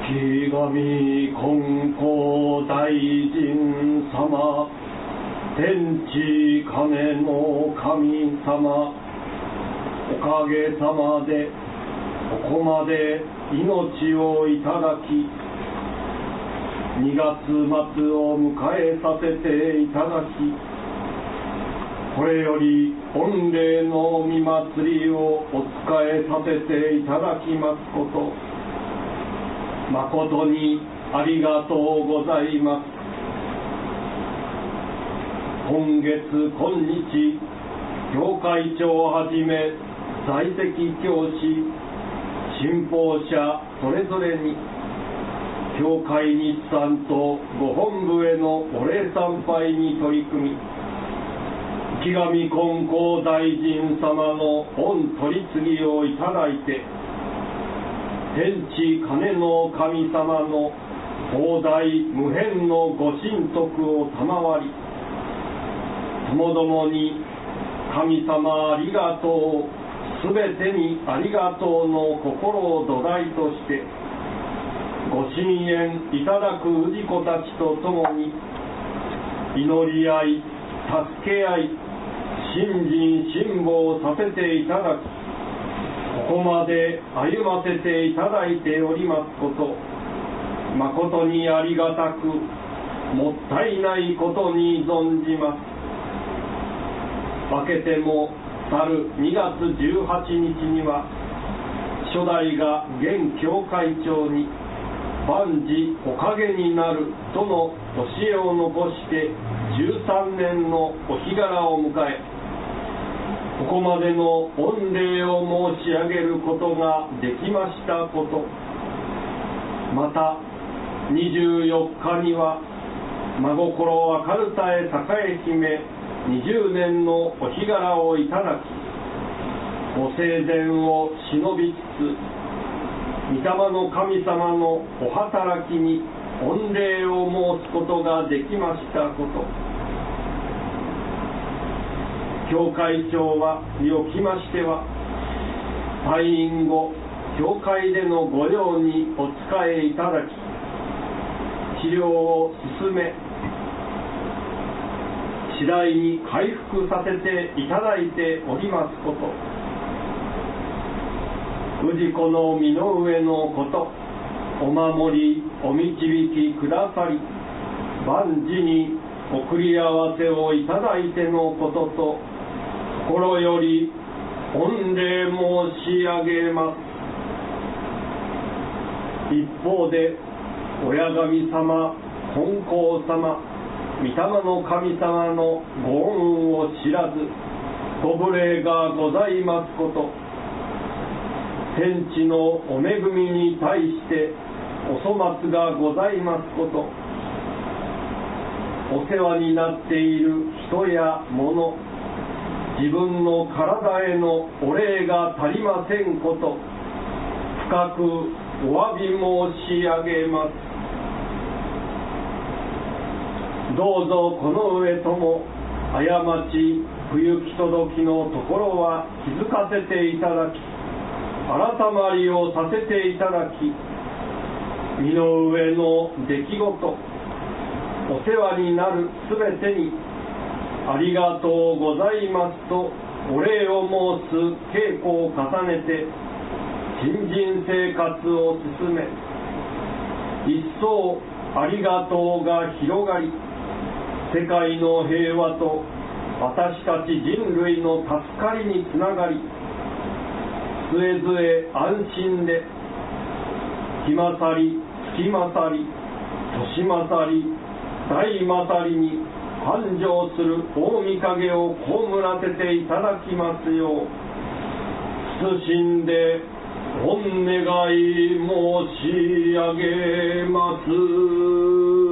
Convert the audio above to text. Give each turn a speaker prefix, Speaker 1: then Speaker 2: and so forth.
Speaker 1: 木神金光大臣様、天地金の神様、おかげさまでここまで命をいただき、2月末を迎えさせていただき、これより御礼の御祭りをお仕えさせていただきますこと、誠にありがとうございます。今月今日、教会長をはじめ在籍教師、信奉者それぞれに、教会日産とご本部へのお礼参拝に取り組み、木神金光大臣様の御取り次ぎをいただいて、天地金の神様の広大無辺のご神徳を賜り、ともどもに神様ありがとう、すべてにありがとうの心を土台として、ご神縁いただく氏子たちと共に、祈り合い、助け合い、信心信望させていただき、ここまで歩ませていただいておりますこと、誠にありがたく、もったいないことに存じます。分けても去る2月18日には、初代が現教会長に万事おかげになるとの教えを残して13年のお日柄を迎え、ここまでの御礼を申し上げることができましたこと、また24日には真心明るたえ栄姫20年のお日柄をいただき、ご生前を忍びつつ、御霊の神様のお働きに御礼を申すことができましたこと、教会長はにおきましては、退院後教会での御用にお仕えいただき、治療を進め、次第に回復させていただいておりますこと、氏子の身の上のこと、お守りお導きくださり、万事に送り合わせをいただいてのことと、心より御礼申し上げます。一方で、親神様、金光様、御霊の神様のご恩を知らず、ご無礼がございますこと、天地のお恵みに対してお粗末がございますこと、お世話になっている人や物、自分の体へのお礼が足りませんこと、深くお詫び申し上げます。どうぞこの上とも過ち不行き届きのところは気づかせていただき、改まりをさせていただき、身の上の出来事、お世話になるすべてにありがとうございますとお礼を申す稽古を重ねて、新人生活を進め、一層ありがとうが広がり、世界の平和と私たち人類の助かりにつながり、すえずえ安心で、日勝り、月勝り、年勝り、大勝りに繁盛する大御影を被らせていただきますよう、謹んで御願い申し上げます。